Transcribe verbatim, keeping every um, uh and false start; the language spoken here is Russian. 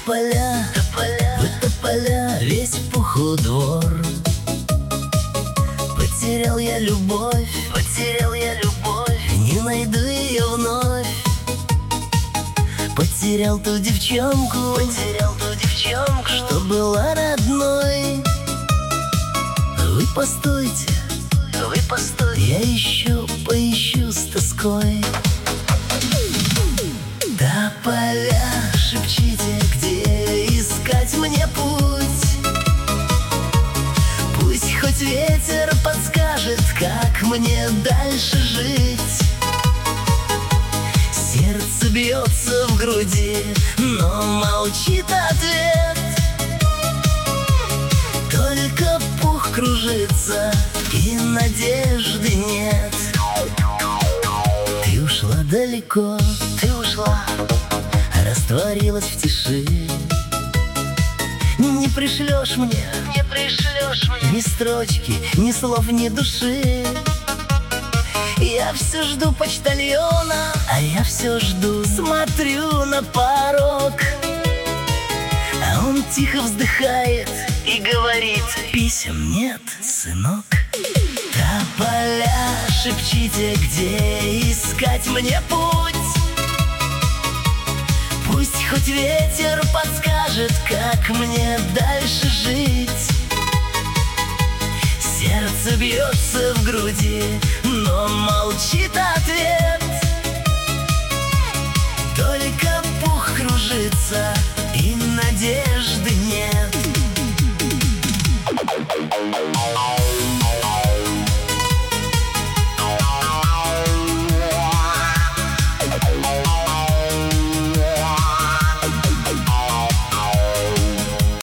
тополя, тополя, вы тополя, весь в пуху двор. Потерял я любовь, потерял я любовь, не найду ее вновь. Потерял ту девчонку, потерял ту девчонку, что была родной. Вы постойте, вы постойте, я еще поищу с тоской. Тополя, шепчите, где искать мне путь. Пусть хоть ветер подскажет, как мне дальше жить. Сердце бьется в груди, но молчит ответ. Только пух кружится, и надежды нет. Ты ушла далеко, ты ушла, растворилась в тиши. Не пришлешь мне, не пришлешь мне ни строчки, ни слов, ни души. Я все жду почтальона, а я все жду, смотрю на порог. А он тихо вздыхает и говорит: писем нет, сынок. Тополя, шепчите, где искать мне путь. Пусть хоть ветер подскажет, как мне дальше жить. Сердце бьется в груди, но молчит ответ.